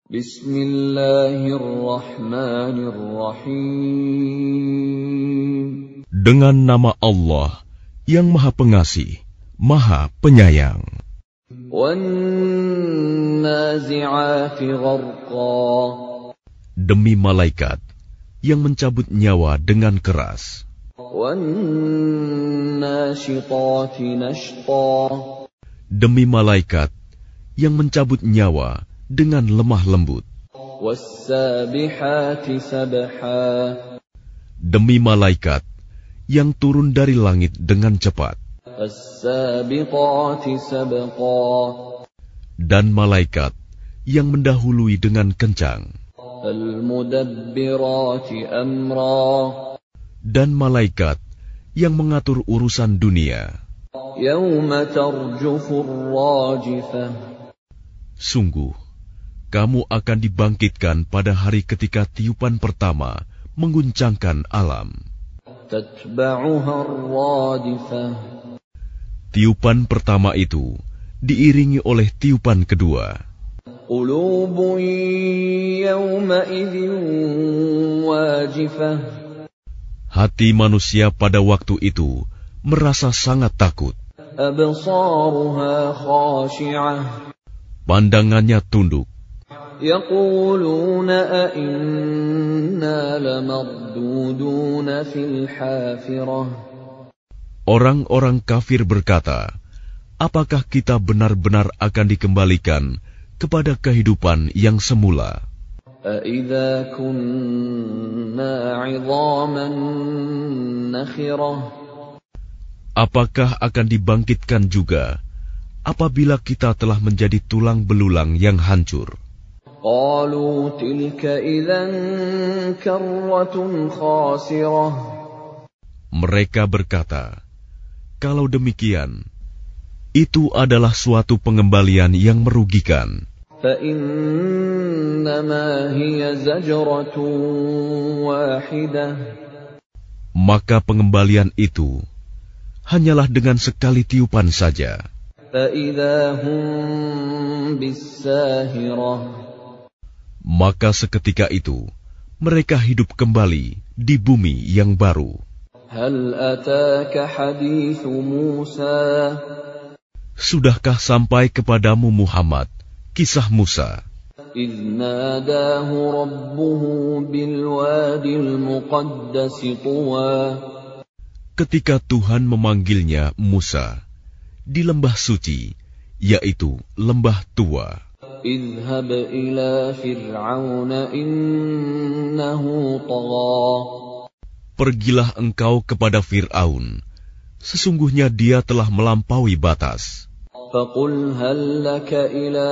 Bismillahirrahmanirrahim. Dengan nama Allah yang Maha Pengasih, Maha Penyayang. Wan-nazi'ati gharqa. Demi malaikat yang mencabut nyawa dengan keras. Wan-nashitati nashta. Demi malaikat yang mencabut nyawa dengan lemah lembut. Was-sabihati sabha. Demi malaikat yang turun dari langit dengan cepat. As-sabiqati sabqa. Dan malaikat yang mendahului dengan kencang. Al-mudabbirati amra. Dan malaikat yang mengatur urusan dunia. Yawma tarjufur rajifah. Sungguh, kamu akan dibangkitkan pada hari ketika tiupan pertama mengguncangkan alam. Tatba'uha ar-radifah. Tiupan pertama itu diiringi oleh tiupan kedua. Qulubun yawma idzin wajifah. Hati manusia pada waktu itu merasa sangat takut. Absaruha khashi'ah. Pandangannya tunduk. Yaquluna a inna lamarduduna fil hafirah. Orang-orang kafir berkata, apakah kita benar-benar akan dikembalikan kepada kehidupan yang semula? Aidza kunna 'idhaman nakhirah. Apakah akan dibangkitkan juga apabila kita telah menjadi tulang belulang yang hancur? Qalu tilka idzan karratun khasirah. Mereka berkata, kalau demikian, itu adalah suatu pengembalian yang merugikan. Fa innama hiya zajratun wahidah. Maka pengembalian itu hanyalah dengan sekali tiupan saja. Fa idza hum bis-sahirah. Maka seketika itu mereka hidup kembali di bumi yang baru. Hal ataka hadithu Musa. Sudahkah sampai kepadamu Muhammad kisah Musa? إذ ناداه ربه بالوادي المقدس طوى. Ketika Tuhan memanggilnya Musa di lembah suci, yaitu lembah tua. اذهب إلى فرعون إنه طغى. Pergilah engkau kepada Fir'aun, sesungguhnya dia telah melampaui batas. فقل هل لك إلى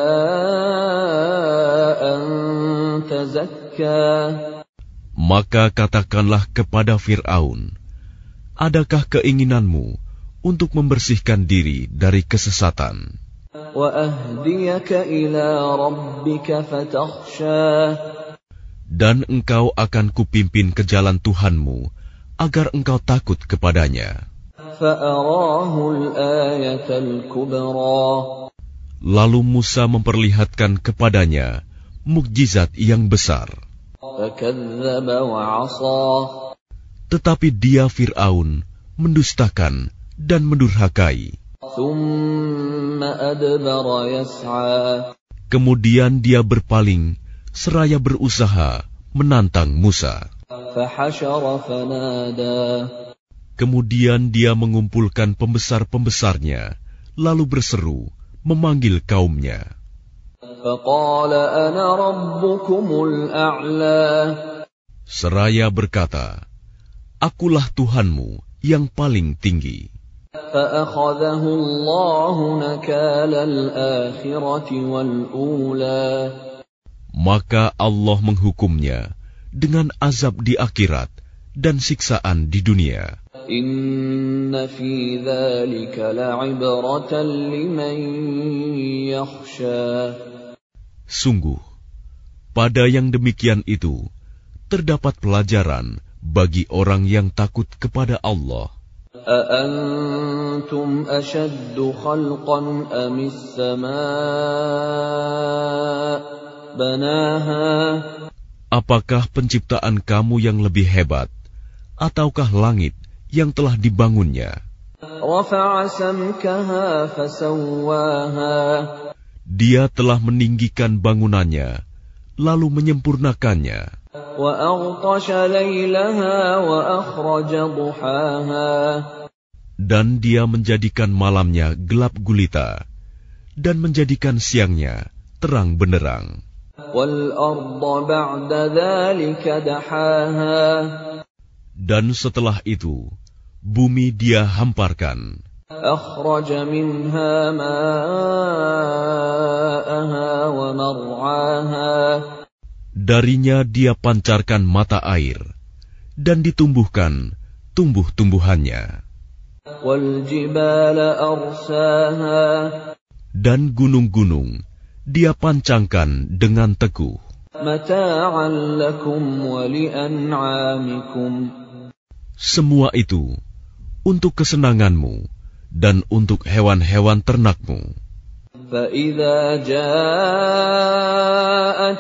أن تزكى. Maka katakanlah kepada Fir'aun, adakah keinginanmu untuk membersihkan diri dari kesesatan? وأهديك إلى ربك فتخشى. Dan engkau akan kupimpin ke jalan Tuhanmu agar engkau takut kepadanya. فأراه الآية الكبرى. Lalu Musa memperlihatkan kepadanya mukjizat yang besar. فكذب وعصى. Tetapi dia Fir'aun mendustakan dan mendurhakai. ثم أدبر يسعى. Kemudian dia berpaling seraya berusaha menantang Musa. فحشر فنادى. Kemudian dia mengumpulkan pembesar-pembesarnya, lalu berseru, memanggil kaumnya. فقال أنا ربكم الأعلى. Seraya berkata, akulah Tuhanmu yang paling tinggi. فأخذه الله نكال الآخرة والأولى. Maka Allah menghukumnya dengan azab di akhirat dan siksaan di dunia. Inna fi dzalika la'ibratan liman yakhsha. Sungguh, pada yang demikian itu terdapat pelajaran bagi orang yang takut kepada Allah. أأنتم أشد خلقا أم السماء بناها Apakah penciptaan kamu yang lebih hebat, ataukah langit yang telah dibangunnya? رفع سمكها فسواها Dia telah meninggikan bangunannya, lalu menyempurnakannya. وأغطش ليلها وأخرج ضحاها Dan dia menjadikan malamnya gelap gulita, dan menjadikan siangnya terang benderang. وَالْأَرْضَ بَعْدَ ذَلِكَ دَحَاهَا Dan setelah itu, bumi dia hamparkan. أَخْرَجَ مِنْهَا مَاءَهَا وَمَرْعَاهَا Darinya dia pancarkan mata air, dan ditumbuhkan tumbuh-tumbuhannya. وَالْجِبَالَ أَرْسَاهَا Dan gunung-gunung dia pancangkan dengan teguh. مَتَاعًا لَكُمْ وَلِأَنْعَامِكُمْ Semua itu untuk kesenanganmu dan untuk hewan-hewan ternakmu. فَإِذَا جَاءَتِ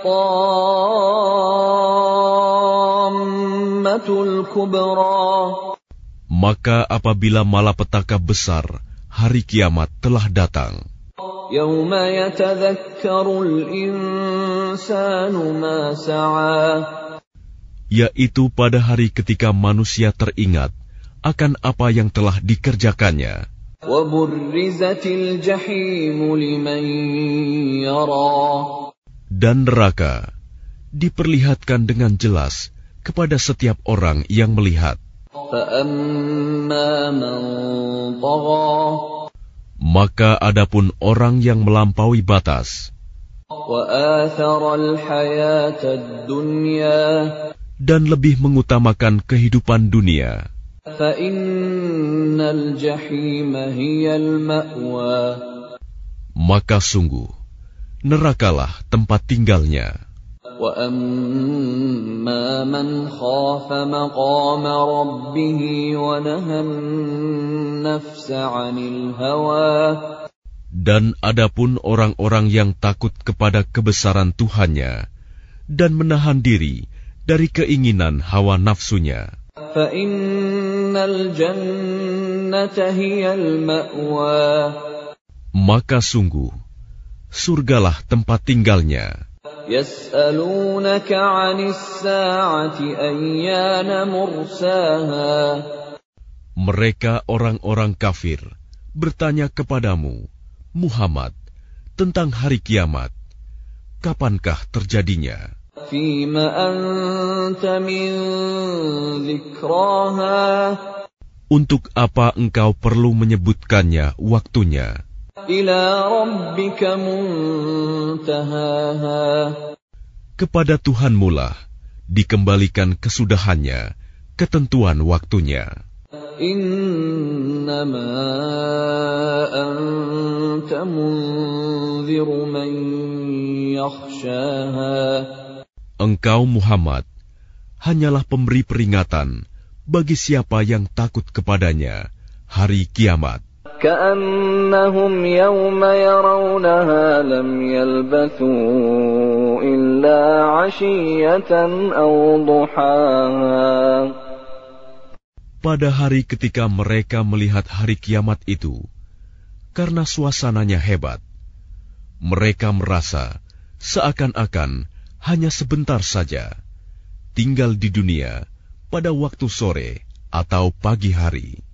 الطَّامَّةُ الْكُبْرَى Maka apabila malapetaka besar hari kiamat telah datang, يَوْمَ يَتَذَكَّرُ الْإِنسَانُ مَا سَعَى yaitu pada hari ketika manusia teringat akan apa yang telah dikerjakannya. وَبُرِّزَتِ الْجَحِيمُ لِمَنْ يَرَى Dan neraka diperlihatkan dengan jelas kepada setiap orang yang melihat. فَأَمَّا مَنْ طَغَى Maka adapun orang yang melampaui batas وَآثَرَ الْحَيَاةَ الدُّنْيَا dan lebih mengutamakan kehidupan dunia, فَإِنَّ الْجَحِيمَ هِيَ الْمَأْوَى maka sungguh nerakalah tempat tinggalnya. وَأَمَّا مَنْ خَافَ مَقَامَ رَبِّهِ وَنَهَى النَّفْسَ عَنِ الْهَوَى Dan adapun orang-orang yang takut kepada kebesaran Tuhannya dan menahan diri dari keinginan hawa nafsunya, فَإِنَّ الْجَنَّةَ هِيَ الْمَأْوَى maka sungguh surgalah tempat tinggalnya. يَسْأَلُونَكَ عَنِ السَّاعَةِ أَيَّانَ مُرْسَاهَا Mereka orang-orang kafir bertanya kepadamu, Muhammad, tentang hari kiamat. Kapankah terjadinya? فِيمَ أَنْتَ مِنْ ذِكْرَاهَا Untuk apa engkau perlu menyebutkannya waktunya? إِلَى رَبِّكَ مُنْتَهَاهَا Kepada Tuhanmulah dikembalikan kesudahannya, ketentuan waktunya. إِنَّمَا أَنْتَ مُنْذِرُ مَنْ يَخْشَاهَا Engkau Muhammad hanyalah pemberi peringatan bagi siapa yang takut kepadanya hari kiamat. كَأَنَّهُمْ يَوْمَ يَرَوْنَهَا لَمْ يَلْبَثُوا إِلَّا عَشِيَّةً أَوْ ضُحَاهَا Pada hari ketika mereka melihat hari kiamat itu, karena suasananya hebat, mereka merasa seakan-akan hanya sebentar saja tinggal di dunia pada waktu sore atau pagi hari.